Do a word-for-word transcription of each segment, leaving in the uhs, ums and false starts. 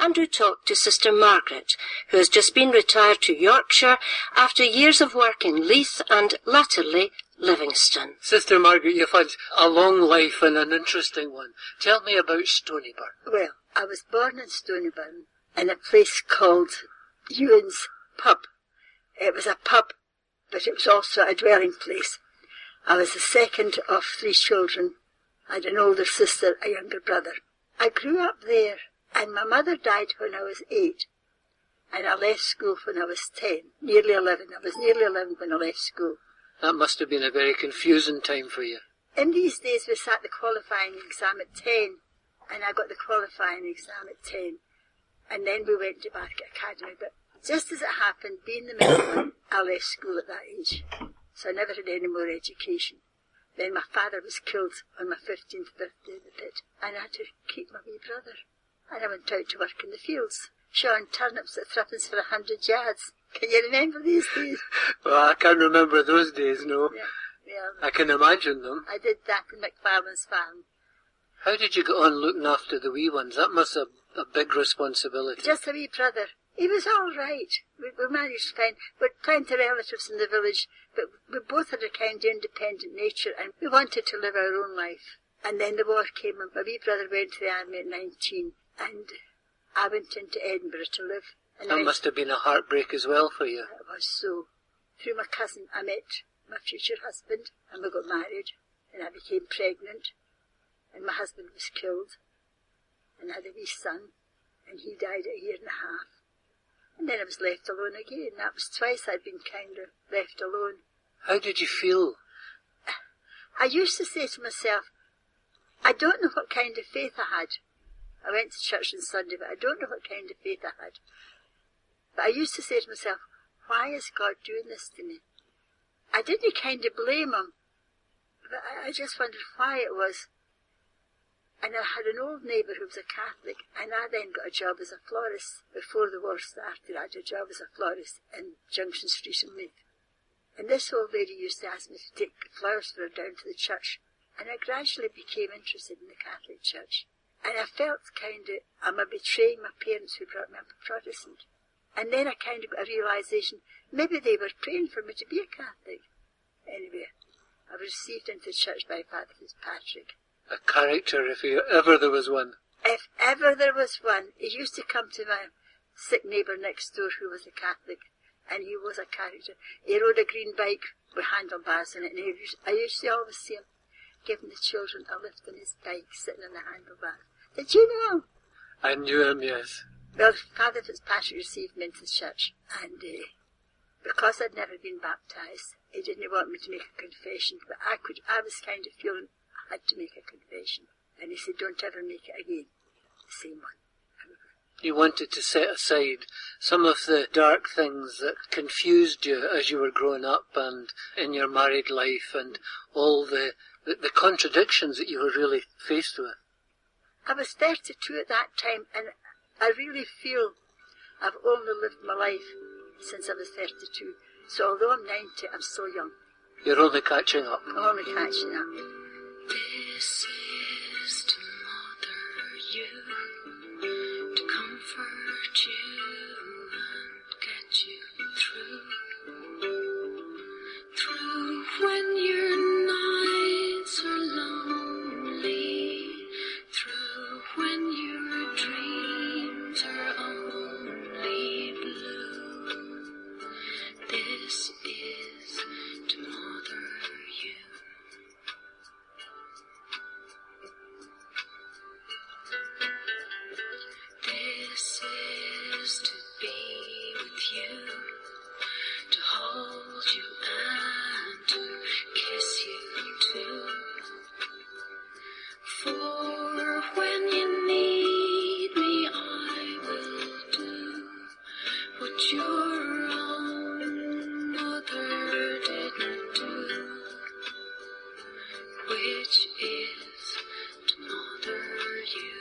Andrew talked to Sister Margaret, who has just been retired to Yorkshire after years of work in Leith and, latterly, Livingston. Sister Margaret, you've had a long life and an interesting one. Tell me about Stoneyburn. Well, I was born in Stoneyburn in a place called Ewan's Pub. It was a pub, but it was also a dwelling place. I was the second of three children. I had an older sister, a younger brother. I grew up there, and my mother died when I was eight, and I left school when I was ten, nearly eleven. I was nearly eleven when I left school. That must have been a very confusing time for you. In these days, we sat the qualifying exam at ten, and I got the qualifying exam at ten, and then we went to Barker Academy. But just as it happened, being the middle one, I left school at that age, so I never had any more education. Then my father was killed on my fifteenth birthday in the pit, and I had to keep my wee brother. And I went out to work in the fields, showing turnips at threepence for a hundred yards. Can you remember these days? Well, I can't remember those days, no. Yeah, yeah. I can imagine them. I did that in McFarlane's farm. How did you get on looking after the wee ones? That must have a big responsibility. Just a wee brother. He was all right. We, we managed fine. We had plenty of relatives in the village, but we both had a kind of independent nature, and we wanted to live our own life. And then the war came, and my wee brother went to the army at nineteen, and I went into Edinburgh to live. And that I, must have been a heartbreak as well for you. It was so. Through my cousin, I met my future husband, and we got married, and I became pregnant, and my husband was killed, and I had a wee son, and he died at a year and a half. And then I was left alone again. That was twice I'd been kind of left alone. How did you feel? I used to say to myself, I don't know what kind of faith I had. I went to church on Sunday, but I don't know what kind of faith I had. But I used to say to myself, why is God doing this to me? I didn't kind of blame him, but I, I just wondered why it was. And I had an old neighbour who was a Catholic, and I then got a job as a florist. Before the war started, I had a job as a florist in Junction Street in Leith. And this old lady used to ask me to take flowers for her down to the church. And I gradually became interested in the Catholic Church. And I felt kind of, am I betraying my parents who brought me up a Protestant? And then I kind of got a realisation, maybe they were praying for me to be a Catholic. Anyway, I was received into the church by Father Fitzpatrick. A character, if ever there was one. If ever there was one, he used to come to my sick neighbour next door who was a Catholic, and he was a character. He rode a green bike with handlebars in it, and he used, I used to always see him giving the children a lift on his bike, sitting on the handlebars. Did you know him? I knew him, yes. Well, Father Fitzpatrick received me into the church, and uh, because I'd never been baptised, he didn't want me to make a confession, but I could. I was kind of feeling I had to make a confession, and he said, don't ever make it again. The same one. You wanted to set aside some of the dark things that confused you as you were growing up and in your married life, and all the, the, the contradictions that you were really faced with. I was thirty-two at that time, and I really feel I've only lived my life since I was thirty-two. So although I'm ninety, I'm still young. You're only catching up. I'm only catching up. This is to mother you, to comfort you and get you through. Through when your nights are lonely, through when your dreams are only blue. This is to mother you. This is to be with you, to hold you and to kiss you too. For when you need me, I will do what your own mother didn't do, which is to mother you.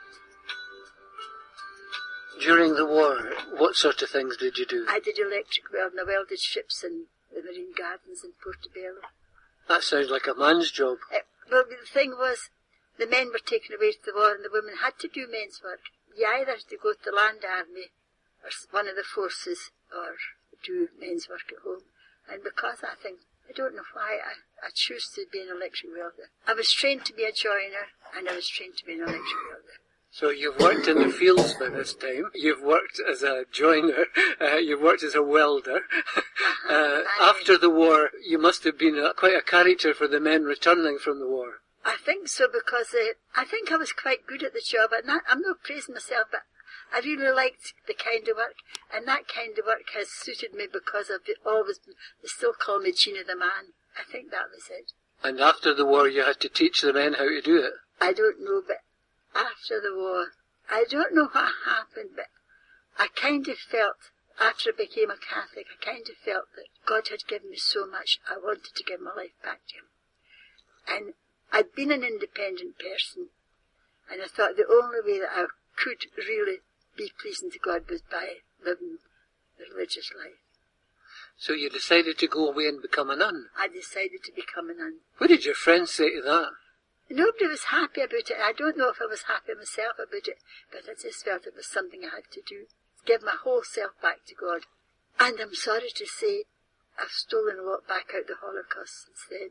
During the war, what sort of things did you do? I did electric welding. I welded ships in the Marine Gardens in Portobello. That sounds like a man's job. Uh, well, the thing was, the men were taken away to the war and the women had to do men's work. you either had to go to the Land Army or s- one of the forces or do men's work at home. And because I think, I don't know why, I, I choose to be an electric welder. I was trained to be a joiner and I was trained to be an electric welder. So you've worked in the fields by this time. You've worked as a joiner. Uh, you've worked as a welder. uh, after the war, you must have been a, quite a character for the men returning from the war. I think so because uh, I think I was quite good at the job. And not, I'm not praising myself, but I really liked the kind of work. And that kind of work has suited me because I've been- always been, they still call me Gina the Man. I think that was it. And after the war, you had to teach the men how to do it. I don't know, but after the war, I don't know what happened, but I kind of felt, after I became a Catholic, I kind of felt that God had given me so much, I wanted to give my life back to Him. And I'd been an independent person, and I thought the only way that I could really be pleasing to God was by living the religious life. So you decided to go away and become a nun. I decided to become a nun. What did your friends say to that? Nobody was happy about it. I don't know if I was happy myself about it, but I just felt it was something I had to do. Give my whole self back to God. And I'm sorry to say, I've stolen a lot back out the Holocaust since then.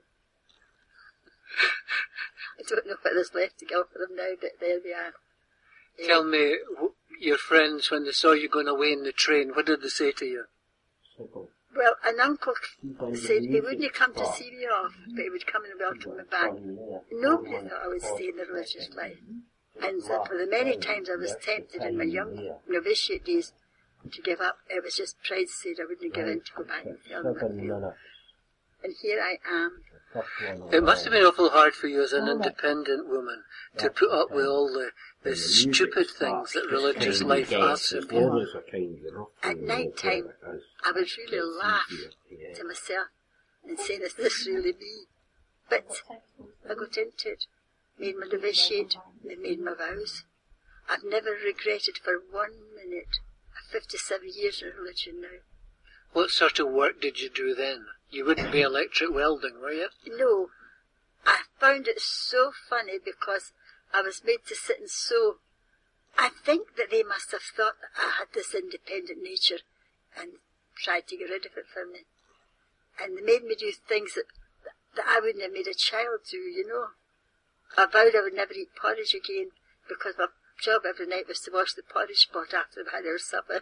I don't know what there's left to go for them now, but there we are. Yeah. Tell me, w- your friends, when they saw you going away in the train, what did they say to you? Well, an uncle said he wouldn't come to see me off, but he would come and welcome me back. Nobody thought I would stay in the religious life. And so for the many times I was tempted in my young novitiate days to give up, it was just pride said I wouldn't give in to go back and tell them how I feel. And here I am. It must have been awful hard for you as an independent woman to put up with all the, the stupid things that religious life asks of you. At night time, I would really laugh to myself and say, is this really me? But I got into it, made my novitiate, and made my vows. I've never regretted for one minute. I'm fifty-seven years in religion now. What sort of work did you do then? You wouldn't be electric welding, were you? No, I found it so funny because I was made to sit and sew. I think that they must have thought that I had this independent nature and tried to get rid of it for me. And they made me do things that, that I wouldn't have made a child do, you know. I vowed I would never eat porridge again because my job every night was to wash the porridge pot after I've had our supper.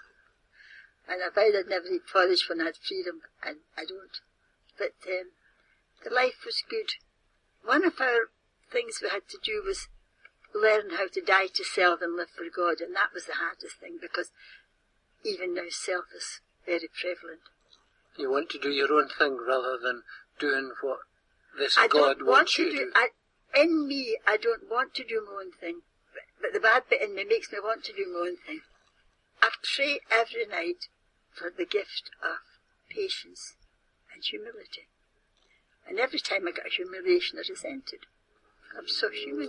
And I vowed I'd never eat porridge when I had freedom, and I don't. But um, the life was good. One of our things we had to do was learn how to die to self and live for God, and that was the hardest thing because even now self is very prevalent. You want to do your own thing rather than doing what this I God don't want wants to you to do. do. I, in me, I don't want to do my own thing, but, but the bad bit in me makes me want to do my own thing. I pray every night for the gift of patience and humility. And every time I got humiliation, I resented. I'm so human.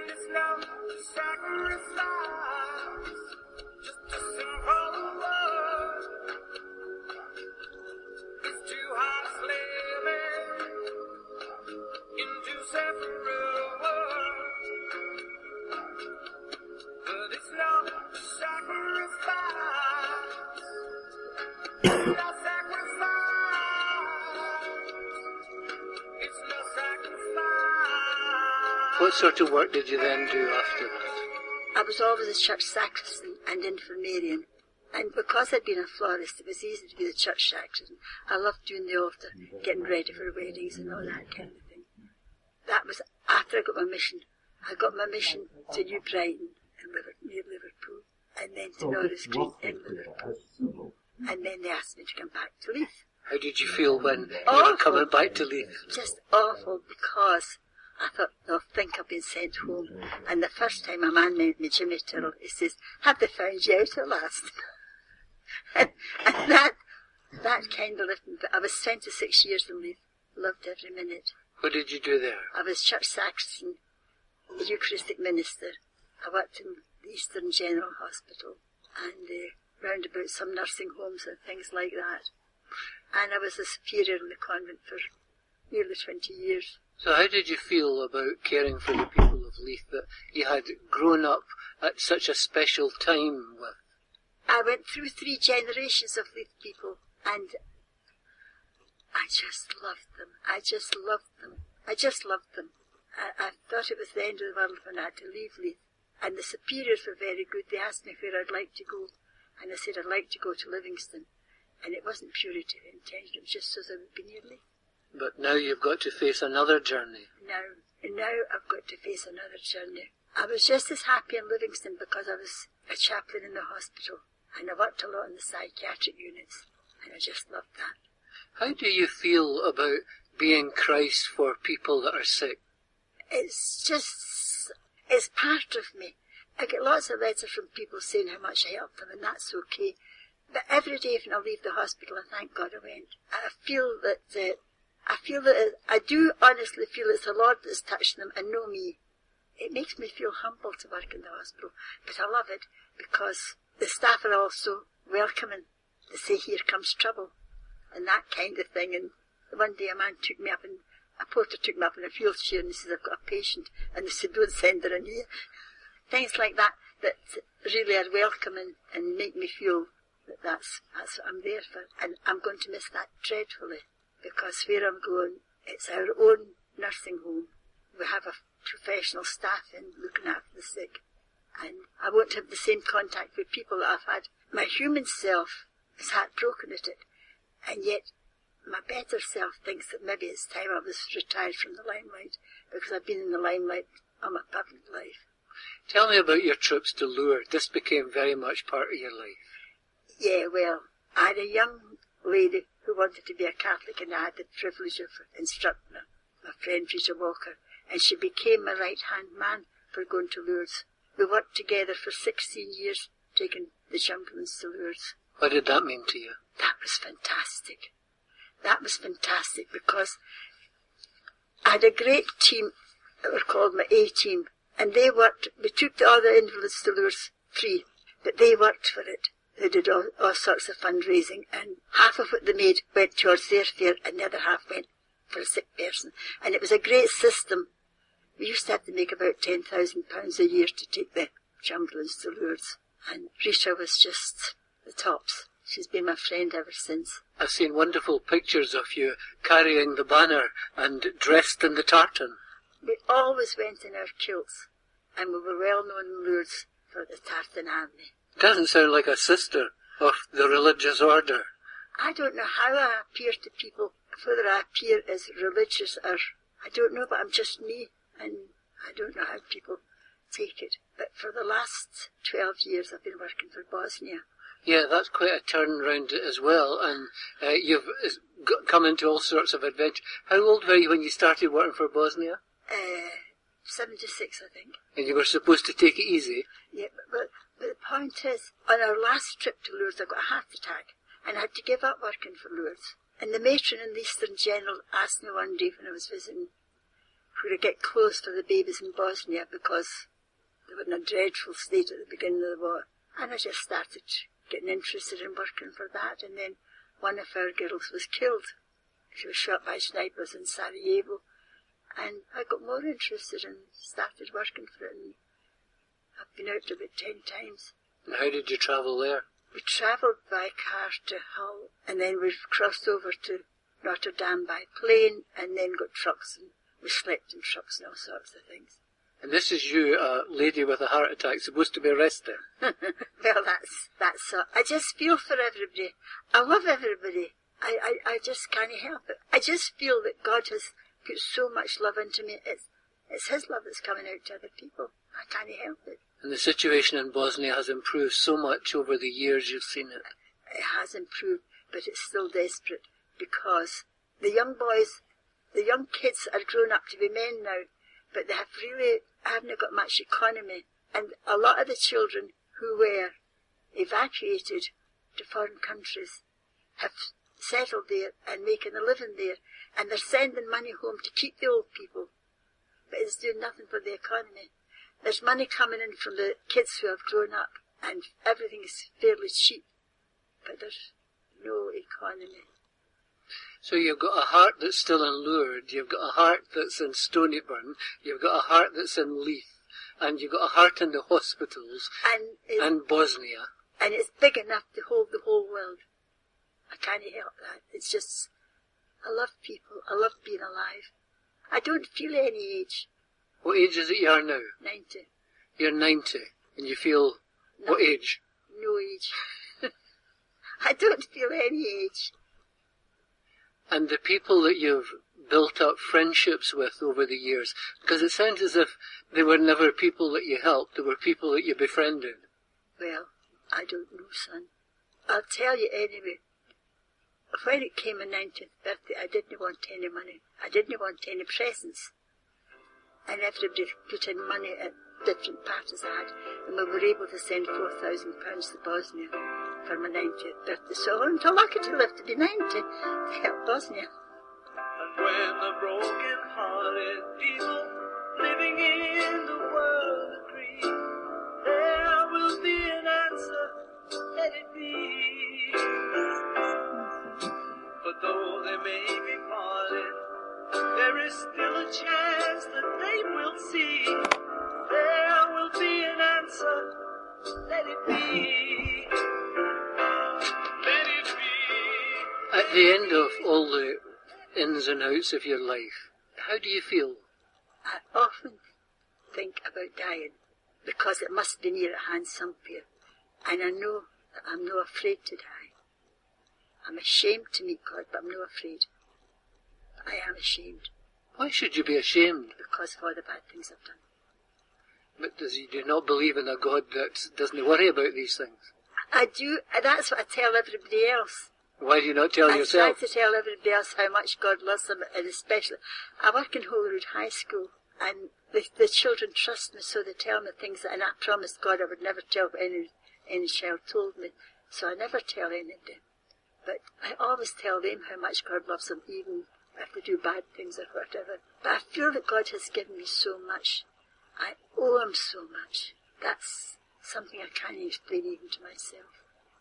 What sort of work did you then do after that? I was always a church sacristan and infirmarian. And because I'd been a florist, it was easy to be the church sacristan. I loved doing the altar, getting ready for weddings and all that kind of thing. That was after I got my mission. I got my mission to New Brighton in Liverpool, near Liverpool, and then to Norris Green in Liverpool. And then they asked me to come back to Leith. How did you feel when you Awful. were coming back to Leith? Just awful, because I thought, they'll think I've been sent home. And the first time a man named me Jimmy Tyrrell, he says, have they found you out at last? and, and that, that kind of lifted me. But I was twenty-six years in Leith, loved every minute. What did you do there? I was church sacristan, Eucharistic minister. I worked in the Eastern General Hospital and uh, round about some nursing homes and things like that. And I was a superior in the convent for nearly twenty years. So how did you feel about caring for the people of Leith that you had grown up at such a special time with? I went through three generations of Leith people, and I just loved them. I just loved them. I just loved them. I, I thought it was the end of the world when I had to leave Leith. And the superiors were very good. They asked me where I'd like to go, and I said I'd like to go to Livingston. And it wasn't purity of intention, it was just so I would be near Leith. But now you've got to face another journey. Now, and now I've got to face another journey. I was just as happy in Livingston because I was a chaplain in the hospital, and I worked a lot in the psychiatric units, and I just loved that. How do you feel about being Christ for people that are sick? It's just, it's part of me. I get lots of letters from people saying how much I help them, and that's okay. But every day when I leave the hospital, and thank God I went, I feel that, uh, I feel that, it, I do honestly feel it's the Lord that's touched them and no me. It makes me feel humble to work in the hospital, but I love it because the staff are also welcoming. They say, here comes trouble, and that kind of thing. And one day a man took me up, and a porter took me up in a wheelchair, and he said, I've got a patient, and they said, don't send her in here. Things like that, that really are welcoming and make me feel that that's, that's what I'm there for. And I'm going to miss that dreadfully, because where I'm going, it's our own nursing home. We have a professional staff in looking after the sick, and I won't have the same contact with people that I've had. My human self is heartbroken at it, and yet my better self thinks that maybe it's time I was retired from the limelight, because I've been in the limelight all my public life. Tell me about your trips to Lourdes. This became very much part of your life. Yeah, well, I had a young lady who wanted to be a Catholic, and I had the privilege of instructing her, my friend Rita Walker, and she became my right-hand man for going to Lourdes. We worked together for sixteen years, taking the Chamberlains to Lourdes. What did that mean to you? That was fantastic. That was fantastic because I had a great team that were called my A-team, and they worked, we took the other invalids to Lourdes free, but they worked for it. They did all, all sorts of fundraising, and half of what they made went towards their fare, and the other half went for a sick person. And it was a great system. We used to have to make about ten thousand pounds a year to take the Chamberlains to Lourdes. And Rita was just the tops. She's been my friend ever since. I've seen wonderful pictures of you carrying the banner and dressed in the tartan. We always went in our kilts, and we were well known in Lourdes for the tartan army. Doesn't sound like a sister of the religious order. I don't know how I appear to people, whether I appear as religious or, I don't know, but I'm just me, and I don't know how people take it. But for the last twelve years I've been working for Bosnia. Yeah, that's quite a turnaround as well, and uh, you've got, come into all sorts of adventure. How old were you when you started working for Bosnia? Uh, seventy-six, I think. And you were supposed to take it easy? Yeah, but, but, but the point is, on our last trip to Lourdes, I got a heart attack, and I had to give up working for Lourdes. And the matron in the Eastern General asked me one day when I was visiting, would I get clothes for the babies in Bosnia, because they were in a dreadful state at the beginning of the war. And I just started getting interested in working for that, and then one of our girls was killed. She was shot by snipers in Sarajevo, and I got more interested and started working for it, and I've been out about ten times. And how did you travel there? We travelled by car to Hull, and then we crossed over to Notre Dame by plane, and then got trucks, and we slept in trucks and all sorts of things. And this is you, a lady with a heart attack, supposed to be resting. Well, that's, that's, uh, I just feel for everybody. I love everybody. I, I, I just can't help it. I just feel that God has put so much love into me. It's, it's His love that's coming out to other people. I can't help it. And the situation in Bosnia has improved so much over the years you've seen it. It has improved, but it's still desperate, because the young boys, the young kids are grown up to be men now, but they have really haven't got much economy. And a lot of the children who were evacuated to foreign countries have settled there and making a living there, and they're sending money home to keep the old people, but it's doing nothing for the economy. There's money coming in from the kids who have grown up, and everything is fairly cheap, but there's no economy. So you've got a heart that's still in Lourdes, you've got a heart that's in Stonyburn, you've got a heart that's in Leith, and you've got a heart in the hospitals And it's, and Bosnia. and it's big enough to hold the whole world. I can't help that. It's just, I love people. I love being alive. I don't feel any age. What age is it you are now? ninety. You're ninety, and you feel No, what age? no age. I don't feel any age. And the people that you've built up friendships with over the years, because it sounds as if they were never people that you helped, they were people that you befriended. Well, I don't know, son. I'll tell you anyway. When it came my ninetieth birthday, I didn't want any money. I didn't want any presents. And everybody put in money at different parties I had, and we were able to send four thousand pounds to Bosnia for my ninetieth birthday. So I'm so lucky to live to be ninety to help Bosnia. And when the broken-hearted people living in the world agree, there will be an answer, let it be. But though they may be parted, there is still a chance that they will see. There will be an answer, let it be. Let it be. At the end of all the ins and outs of your life, how do you feel? I often think about dying, because it must be near at hand somewhere. And I know that I'm not afraid to die. I'm ashamed to meet God, but I'm not afraid. I am ashamed, Why should you be ashamed? because of all the bad things I've done. But does you do not believe in a God that doesn't worry about these things? I do, and that's what I tell everybody else. Why do you not tell I yourself? try to tell everybody else how much God loves them, and especially, I work in Holyrood High School, and the, the children trust me, so they tell me things that, and I promised God I would never tell what any, any child told me, so I never tell anybody. But I always tell them how much God loves them, even if they do bad things or whatever. But I feel that God has given me so much. I owe him so much. That's something I can't explain even to myself.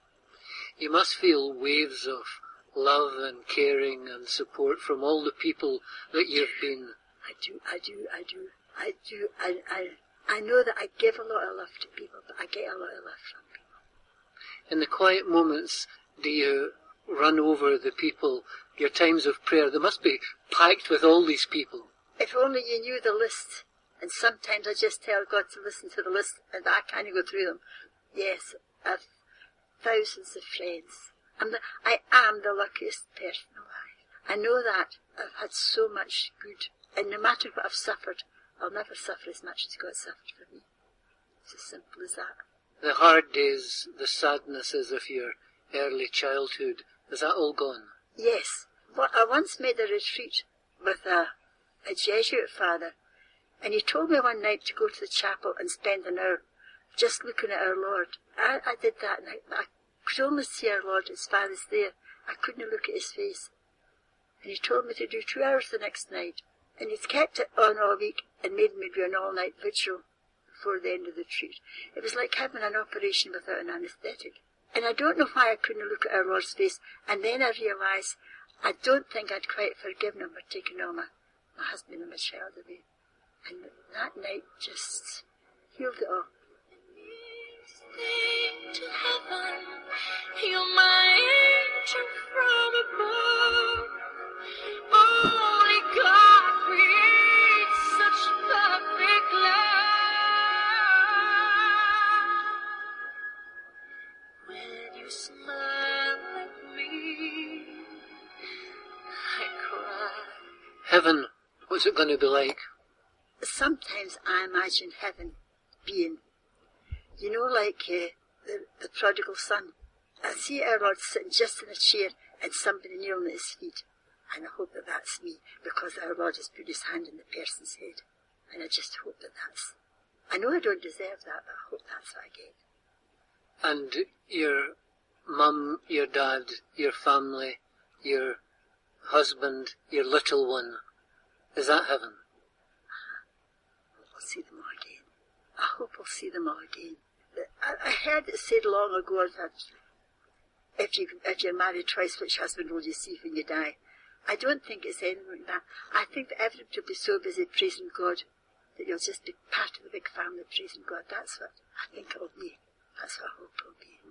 You must feel waves of love and caring and support from all the people that you've been. I do, I do, I do, I do. I, I, I know that I give a lot of love to people, but I get a lot of love from people. In the quiet moments, do you run over the people, your times of prayer? They must be packed with all these people. If only you knew the list. And sometimes I just tell God to listen to the list, and I can't go through them. Yes, I've thousands of friends. I'm the, I am the luckiest person alive. I know that. I've had so much good. And no matter what I've suffered, I'll never suffer as much as God suffered for me. It's as simple as that. The hard days, the sadnesses of your early childhood, is that all gone? Yes. Well, I once made a retreat with a, a Jesuit father, and he told me one night to go to the chapel and spend an hour just looking at our Lord. I, I did that night, but I could only see our Lord as far as there. I couldn't look at his face. And he told me to do two hours the next night. And he's kept it on all week and made me do an all-night vigil before the end of the retreat. It was like having an operation without an anaesthetic. And I don't know why I couldn't look at our Lord's face. And then I realised I don't think I'd quite forgiven him for taking all my, my husband and my child away. And that night just healed it all. Sing to heaven, you're my angel from above. Only God creates such perfect love. When you smile at me, I cry. Heaven, what's it going to be like? Sometimes I imagine heaven being, you know, like uh, the, the prodigal son. I see our Lord sitting just in a chair and somebody kneeling at his feet. And I hope that that's me, because our Lord has put his hand in the person's head. And I just hope that that's, I know I don't deserve that, but I hope that's what I get. And your mum, your dad, your family, your husband, your little one, is that heaven? I'll see them all again. I hope I'll see them all again. I, I heard it said long ago that if, you, if you're married twice, which husband will you see when you die? I don't think it's anything like that. I think that everybody will be so busy praising God that you'll just be part of the big family praising God. That's what I think it'll be. That's what I hope it'll be.